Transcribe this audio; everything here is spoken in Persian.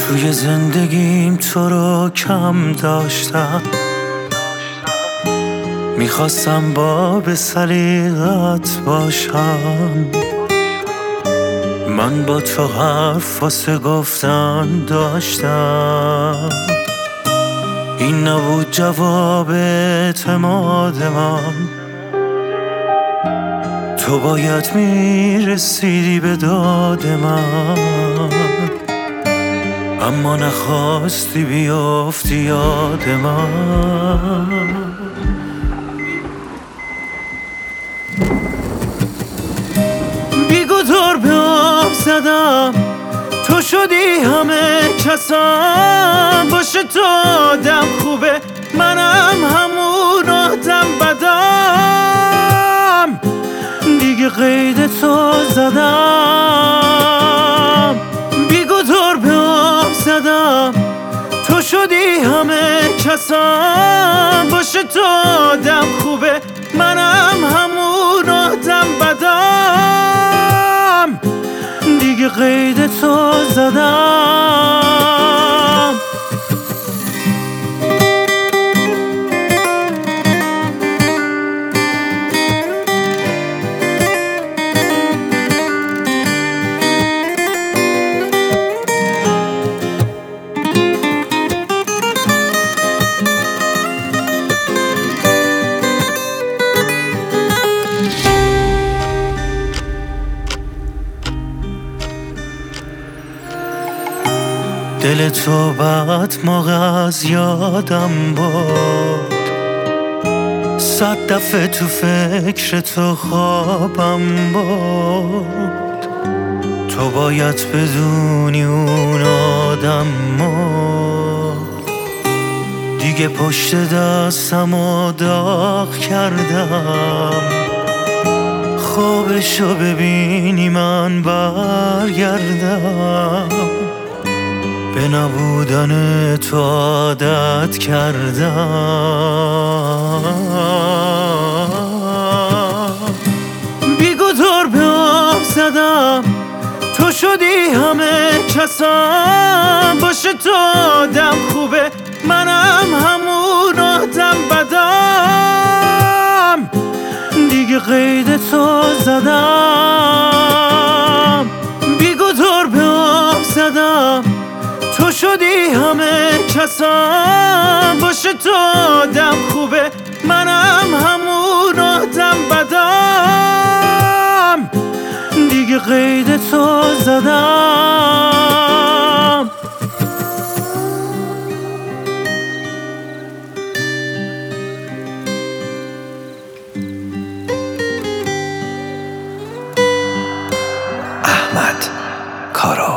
توی زندگیم تو رو کم داشتم، میخواستم باب سلیقت باشم. من با تو حرف واسه گفتن داشتم، این نبود جواب اعتماد من. تو باید میرسیدی به داد من، اما نخواستی بیافتی یاد من. بیگذار به آب زدم، تو شدی همه کسم. باشه تو آدم خوبه، منم همون آدم بدم. دیگه قید تو زدم، بیگذار به آب زدم. تو شدی همه کسم. باشه تو آدم خوبه، منم همون آدم بدم. دیگه قید تو زدم. دل تو بعد موقع از یادم بود، 100 دفعه تو فکر تو خوابم بود. تو باید بدونی اون آدم مرد. دیگه پشت دستمو داغ کردم، خوابشو ببینی من برگردم. به نبودن تو عادت کردم. بیگذار به آب زدم، تو شدی همه کسم. باشه تو آدم خوبه، منم همون آدم بدم. دیگه قید تو زدم، بیگذار به آب زدم. تو شدی همه کسم. باشه تو آدم خوبه، منم همون آدم بدم. دیگه قید تو زدم. احمد کارو